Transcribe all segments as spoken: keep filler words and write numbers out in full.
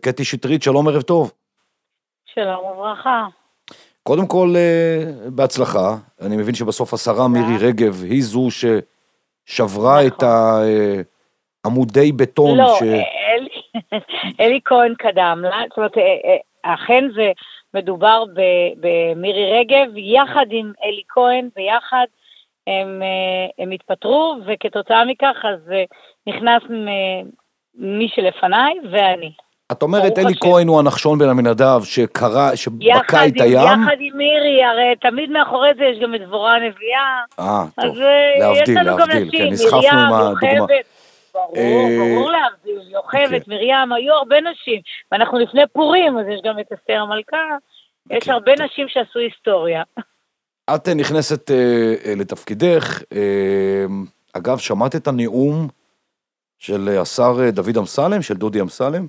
קטי שטרית, שלום, ערב טוב. שלום וברכה. קודם כל, בהצלחה. אני מבין שבסוף השרה מירי רגב היא זו ששברה את עמודי בטון. לא, אלי כהן קדם לה. זאת אומרת, אכן זה מדובר במירי רגב, יחד עם אלי כהן, ויחד הם, הם התפטרו, וכתוצאה מכך אז נכנס מי שלפניי ואני. את אומרת, אלי כהן הוא הנחשון בן עמינדב שקרא, שבקע את הים? יחד עם מירי, הרי תמיד מאחורי זה יש גם את דבורה הנביאה. אה, טוב, להבדיל, להבדיל, כן, נסחפנו עם הדוגמה. ברור, ברור להבדיל, יוכבת, מרים, היו הרבה נשים, ואנחנו לפני פורים, אז יש גם את אסתר המלכה, יש הרבה נשים שעשו היסטוריה. את נכנסת לתפקידך, אגב, שמעת את הנאום של השר דוד אמסלם, של דודי אמסלם?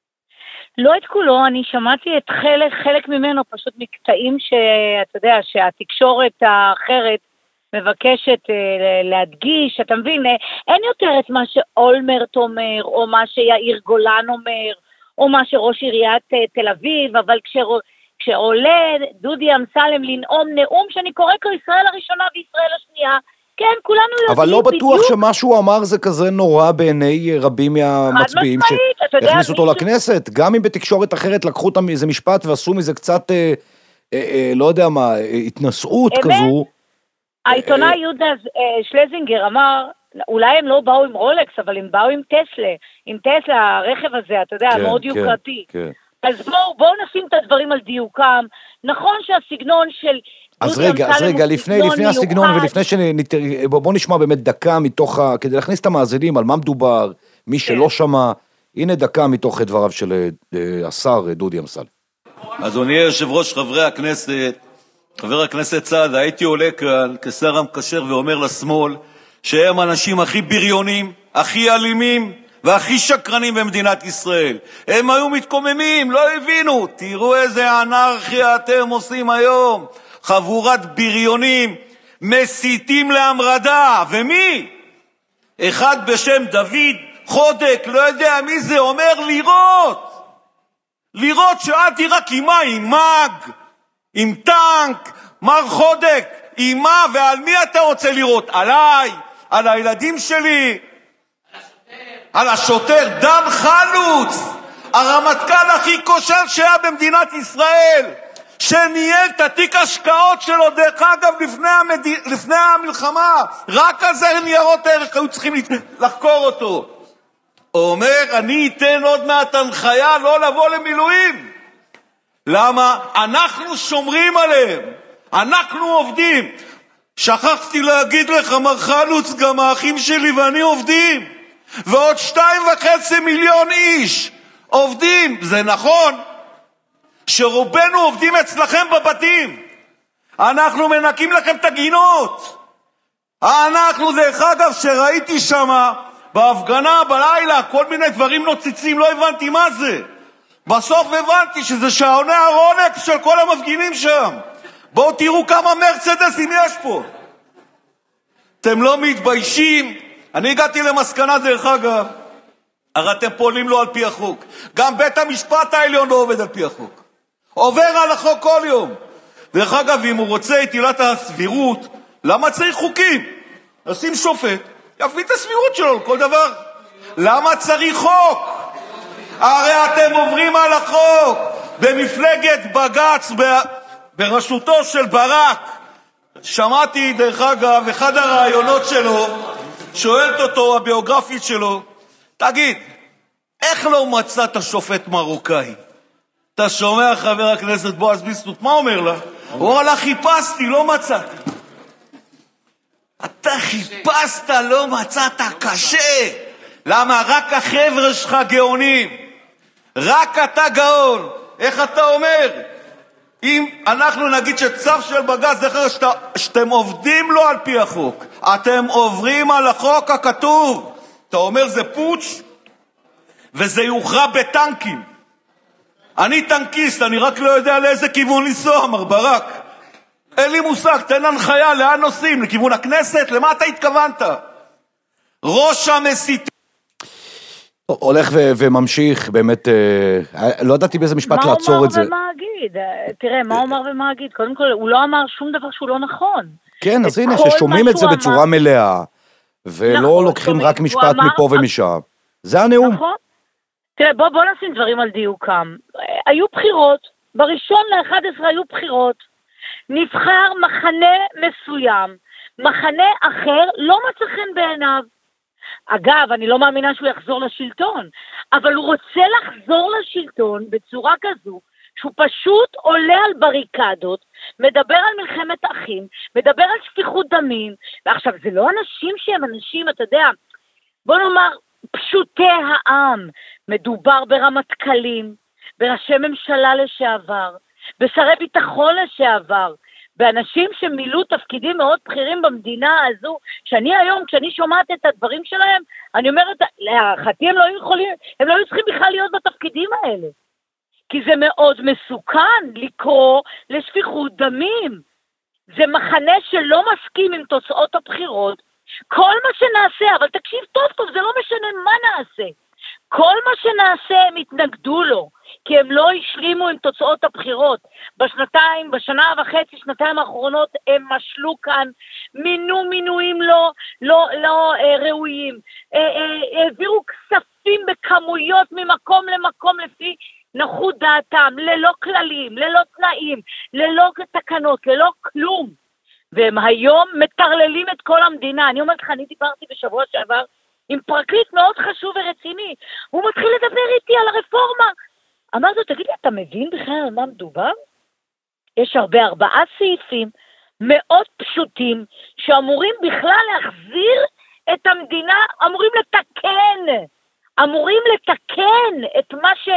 לא את כולו, אני שמעתי את חלק, חלק ממנו, פשוט מקטעים שאתה יודע, שהתקשורת האחרת מבקשת להדגיש, אתה מבין, אין יותר את מה שאולמרט אומר, או מה שיאיר גולן אומר, או מה שראש עיריית תל אביב, אבל כשרו, כשעולה דודי אמסלם לנאום נאום שאני קורא לו ישראל הראשונה וישראל השנייה, כן, כולנו יודעים אבל לא בדיוק. בטוח שמשהו אמר זה כזה נורא בעיני רבים מהמצביעים שהכניסו אותו לכנסת, גם אם בתקשורת אחרת לקחו אותם איזה משפט ועשו מזה קצת, אה, אה, אה, לא יודע מה, התנסות אמת? כזו. העיתונאי יהודה שלזינגר אמר, אולי הם לא באו עם רולקס, אבל הם באו עם טסלה, עם טסלה, הרכב הזה, אתה יודע, כן, מאוד כן, יוקרתי. כן. אז בואו, בואו נשים את הדברים על דיוקם. נכון שהסגנון של אז רגע, אז רגע, לפני, לפני הסגנון ולפני שנתר... בוא נשמע באמת דקה מתוך ה... כדי להכניס את המאזינים על מה מדובר, מי שלא שמע, הנה דקה מתוך דבריו של השר דודי אמסלם. אדוני יושב ראש חברי הכנסת, חבר הכנסת סעדה, הייתי עולה כאן כשר המקשר ואומר לשמאל שהם האנשים הכי בריונים, הכי אלימים והכי שקרנים במדינת ישראל. הם היו מתקוממים, לא הבינו. תראו איזה אנרכיה אתם עושים היום. חבורת בריונים, מסיתים להמרדה. ומי? אחד בשם דוד חודק, לא יודע מי זה, אומר לירות. לירות שאלתי רק עם מה? עם מג, עם טנק, מר חודק, עם מה ועל מי אתה רוצה לירות? עליי, על הילדים שלי, על השוטר דן חלוץ, הרמטכ"ל הכי כושל שהיה במדינת ישראל, שניהל את התיק השקעות שלו, דרך אגב, לפני, המד... לפני המלחמה, רק על זה ניירות ערך היו צריכים לחקור אותו. הוא אומר, אני אתן עוד מעט הנחיה לא לבוא למילואים. למה? אנחנו שומרים עליהם, אנחנו עובדים. שכחתי להגיד לך, מר חלוץ, גם האחים שלי ואני עובדים. ועוד שתיים וחצי מיליון איש עובדים. זה נכון שרובנו עובדים אצלכם בבתים. אנחנו מנקים לכם את הגינות. אנחנו, דרך אגב, שראיתי שמה בהפגנה בלילה כל מיני דברים נוצצים, לא הבנתי מה זה. בסוף הבנתי שזה שעוני הרולקס של כל המפגינים שם. בואו תראו כמה מרצדסים יש פה. אתם לא מתביישים? אני הגעתי למסקנה, דרך אגב, הרי אתם פועלים לא על פי החוק. גם בית המשפט העליון לא עובד על פי החוק. עובר על החוק כל יום. דרך אגב, אם הוא רוצה את עילת הסבירות, למה צריך חוקים? נשים שופט, יפעיל את הסבירות שלו לכל דבר. למה צריך חוק? הרי אתם עוברים על החוק. במפלגת בג"ץ בראשותו של ברק, שמעתי, דרך אגב, אחד הרעיונות שלו, שואלת אותו, הביוגרפית שלו, תגיד, איך לא מצאת שופט מרוקאי? אתה שומע, חבר הכנסת בועז ביסמוט, מה אומר לה? הוא אומר לה, חיפשתי, לא מצאתי. אתה חיפשת, לא מצאת, קשה. למה? רק החבר'ה שלך גאונים. רק אתה גאון. איך אתה אומר? אם אנחנו נגיד שצו של בג"ץ, דרך אגב, שאתה, שאתם עובדים לא על פי החוק, אתם עוברים על החוק הכתוב. אתה אומר זה פוץ, וזה יוכרע בטנקים. אני טנקיסט, אני רק לא יודע לאיזה כיוון לנסוע, מר ברק. אין לי מושג, תן הנחיה, לאן נוסעים? לכיוון הכנסת? למה אתה התכוונת? ראש המסיתים. הולך וממשיך, באמת, לא ידעתי באיזה משפט לעצור את זה. מה אומר ומה אגיד? תראה, מה אומר ומה אגיד? קודם כל, הוא לא אמר שום דבר שהוא לא נכון. כן, אז הנה, ששומעים את זה בצורה מלאה, ולא לוקחים רק משפט מפה ומשם. זה הנאום. נכון. תראה, בוא, בוא נשים דברים על דיוקם. היו בחירות, בראשון ל-אחד עשר היו בחירות, נבחר מחנה מסוים, מחנה אחר לא מצא חן בעיניו. אגב, אני לא מאמינה שהוא יחזור לשלטון, אבל הוא רוצה לחזור לשלטון בצורה כזו, שהוא פשוט עולה על בריקדות, מדבר על מלחמת אחים, מדבר על שפיכות דמים, ועכשיו זה לא אנשים שהם אנשים, אתה יודע, בוא נאמר, פשוטי העם, מדובר ברמטכ"לים, בראשי ממשלה לשעבר, בשרי ביטחון לשעבר, באנשים שמילאו תפקידים מאוד בכירים במדינה הזו, שאני היום, כשאני שומעת את הדברים שלהם, אני אומרת, להערכתי הם לא יכולים, הם לא צריכים בכלל להיות בתפקידים האלה. כי זה מאוד מסוכן לקרוא לשפיכות דמים. זה מחנה שלא מסכים עם תוצאות הבחירות, כל מה שנעשה, אבל תקשיב טוב טוב, זה לא משנה מה נעשה. כל מה שנעשה הם התנגדו לו, כי הם לא השלימו עם תוצאות הבחירות. בשנתיים, בשנה וחצי, שנתיים האחרונות, הם משלו כאן, מינו מינויים לא, לא, לא אה, ראויים, העבירו אה, אה, כספים בכמויות ממקום למקום לפי נוחות דעתם, ללא כללים, ללא תנאים, ללא תקנות, ללא כלום. והם היום מטרללים את כל המדינה. אני אומרת לך, אני דיברתי בשבוע שעבר עם פרקליט מאוד חשוב ורציני. הוא מתחיל לדבר איתי על הרפורמה. אמרתי לו, תגיד לי, אתה מבין בכלל על מה מדובר? יש הרבה ארבעה סעיפים מאוד פשוטים שאמורים בכלל להחזיר את המדינה, אמורים לתקן. אמורים לתקן את מה ש...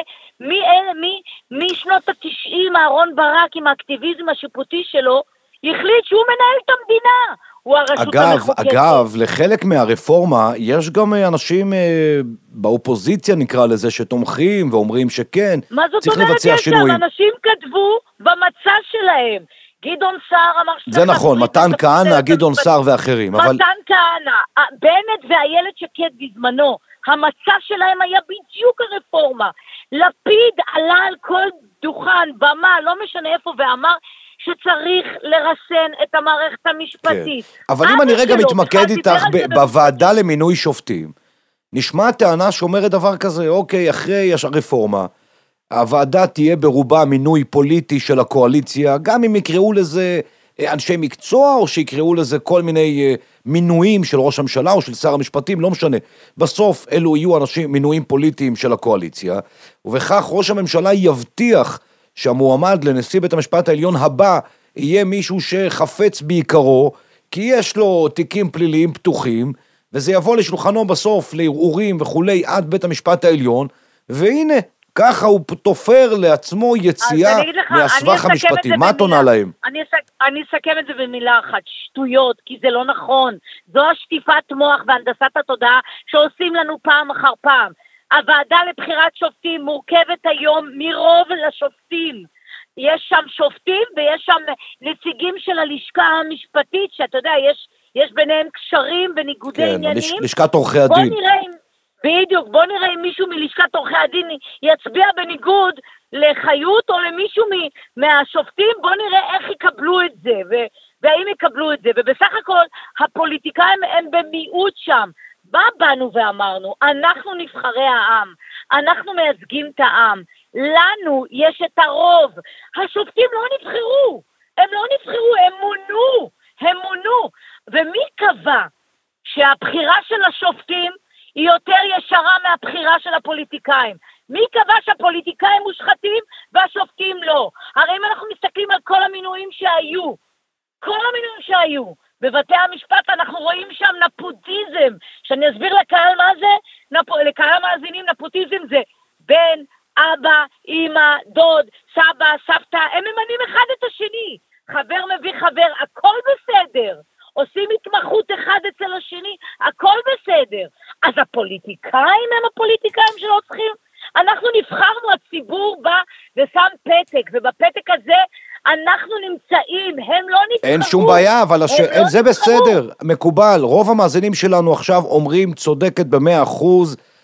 משנות התשעים, אהרון ברק עם האקטיביזם השיפוטי שלו, החליט שהוא מנהל את המדינה. הוא הרשות אגב, המחוקקת. אגב, לחלק מהרפורמה, יש גם אנשים אה, באופוזיציה נקרא לזה, שתומכים ואומרים שכן, צריך לבצע שינויים. מה זאת אומרת? אנשים כתבו במצע שלהם. גדעון סער אמר... זה נכון, מתן כהנא, גדעון סער ואחרים. מתן אבל... כהנא, בנט ואיילת שקד בזמנו, המצע שלהם היה בדיוק הרפורמה. לפיד עלה על כל דוכן, במה, לא משנה איפה, ואמר שצריך לרסן את המערכת המשפטית. כן. אבל אם אני רגע מתמקד איתך בוועדה למינוי שופטים, נשמע טענה שאומרת דבר כזה, אוקיי, אחרי הרפורמה, הוועדה תהיה ברובה מינוי פוליטי של הקואליציה, גם אם יקראו לזה אנשי מקצוע, או שיקראו לזה כל מיני מינויים של ראש הממשלה, או של שר המשפטים, לא משנה. בסוף אלו יהיו אנשים, מינויים פוליטיים של הקואליציה, ובכך ראש הממשלה יבטיח שהמועמד לנשיא בית המשפט העליון הבא, יהיה מישהו שחפץ בעיקרו, כי יש לו תיקים פליליים פתוחים, וזה יבוא לשולחנו בסוף, לערעורים וכולי, עד בית המשפט העליון, והנה, ככה הוא תופר לעצמו יציאה מהסבך המשפטי. מה את עונה להם? אני, אני אסכם את זה במילה אחת, שטויות, כי זה לא נכון. זו השטיפת מוח והנדסת התודעה שעושים לנו פעם אחר פעם. הוועדה לבחירת שופטים מורכבת היום מרוב לשופטים. יש שם שופטים ויש שם נציגים של הלשכה המשפטית, שאתה יודע, יש, יש ביניהם קשרים וניגודי כן, עניינים. לשכת עורכי הדין. בוא נראה אם... בדיוק, בוא נראה אם מישהו מלשכת עורכי הדין יצביע בניגוד לחיות או למישהו מהשופטים, בוא נראה איך יקבלו את זה, והאם יקבלו את זה, ובסך הכל הפוליטיקאים הם במיעוט שם. מה באנו ואמרנו? אנחנו נבחרי העם, אנחנו מייצגים את העם, לנו יש את הרוב, השופטים לא נבחרו, הם לא נבחרו, הם מונו, הם מונו, ומי קבע שהבחירה של השופטים היא יותר ישרה מהבחירה של הפוליטיקאים? מי קבע שהפוליטיקאים מושחתים והשופטים לא? הרי אם אנחנו מסתכלים על כל המינויים שהיו, כל המינויים שהיו, בבתי המשפט אנחנו רואים שם נפוטיזם, שאני אסביר לקהל מה זה, נפ... לקהל המאזינים, נפוטיזם זה בן, אבא, אמא, דוד, סבא, סבתא, הם ממנים אחד את השני, חבר מביא חבר, הכל בסדר, עושים התמחות אחד אצל השני, הכל בסדר. אז הפוליטיקאים הם הפוליטיקאים שלא צריכים, אנחנו נבחרנו, הציבור בא ושם פתק, ובפתק הזה אנחנו נמצאים, הם לא נבחרו. אין שום בעיה, אבל הש... לא זה נבחרו. בסדר, מקובל. רוב המאזינים שלנו עכשיו אומרים צודקת במאה אחוז,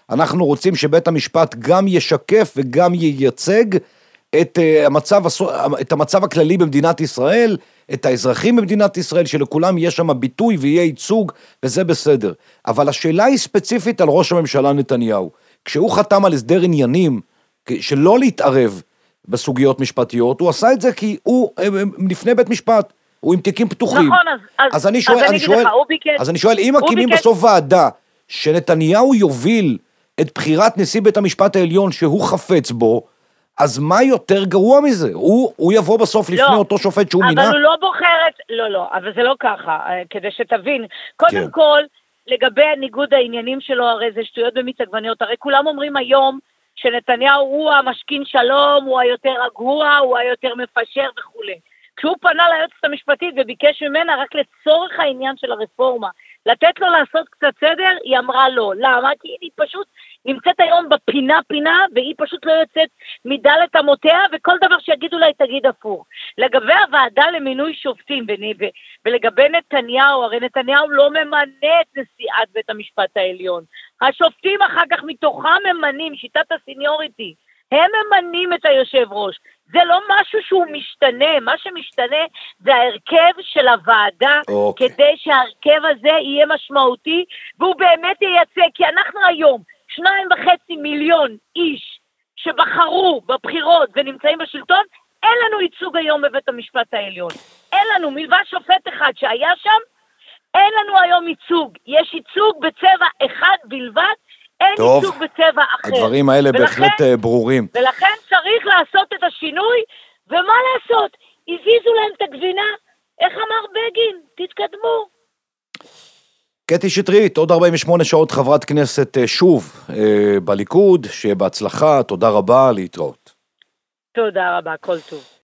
אנחנו רוצים שבית המשפט גם ישקף וגם ייצג את המצב, את המצב הכללי במדינת ישראל, את האזרחים במדינת ישראל, שלכולם יש שם ביטוי ויהיה ייצוג, וזה בסדר. אבל השאלה היא ספציפית על ראש הממשלה נתניהו. כשהוא חתם על הסדר עניינים, שלא להתערב בסוגיות משפטיות, הוא עשה את זה כי הוא לפני בית משפט, הוא עם תיקים פתוחים. נכון, אז, אז, אז אני שואל, אז אני שואל, לך, ביקש, אז אני שואל, אם מקימים ביקש... בסוף ועדה, שנתניהו יוביל את בחירת נשיא בית המשפט העליון שהוא חפץ בו, אז מה יותר גרוע מזה? הוא, הוא יבוא בסוף לפני לא, אותו שופט שהוא אבל מינה? אבל הוא לא בוחר את... לא, לא, אבל זה לא ככה, כדי שתבין. קודם כן. כל, לגבי ניגוד העניינים שלו, הרי זה שטויות במיץ עגבניות, הרי כולם אומרים היום שנתניהו הוא המשכין שלום, הוא היותר רגוע, הוא היותר מפשר וכו'. כשהוא פנה ליועצת המשפטית וביקש ממנה רק לצורך העניין של הרפורמה, לתת לו לעשות קצת סדר, היא אמרה לא. למה? כי היא פשוט נמצאת היום בפינה פינה, והיא פשוט לא יוצאת מדלת אמותיה, וכל דבר שיגידו לה היא תגיד הפוך. לגבי הוועדה למינוי שופטים, ולגבי נתניהו, הרי נתניהו לא ממנה את נשיאת בית המשפט העליון. השופטים אחר כך מתוכם ממנים, שיטת הסיניוריטי, הם ממנים את היושב ראש. זה לא משהו שהוא משתנה, מה שמשתנה זה ההרכב של הוועדה, okay. כדי שההרכב הזה יהיה משמעותי, והוא באמת ייצא, כי אנחנו היום, שניים וחצי מיליון איש שבחרו בבחירות ונמצאים בשלטון, אין לנו ייצוג היום בבית המשפט העליון. אין לנו, מלבד שופט אחד שהיה שם, אין לנו היום ייצוג. יש ייצוג בצבע אחד בלבד, אין טוב, ייצוג בצבע אחר. הדברים האלה ולכן, בהחלט ברורים. ולכן צריך לעשות את השינוי, ומה לעשות? הזיזו להם את הגבינה, איך אמר בגין? תתקדמו. קטי שטרית, עוד ארבעים ושמונה שעות חברת כנסת שוב בליכוד, שיהיה בהצלחה, תודה רבה, להתראות. תודה רבה, כל טוב.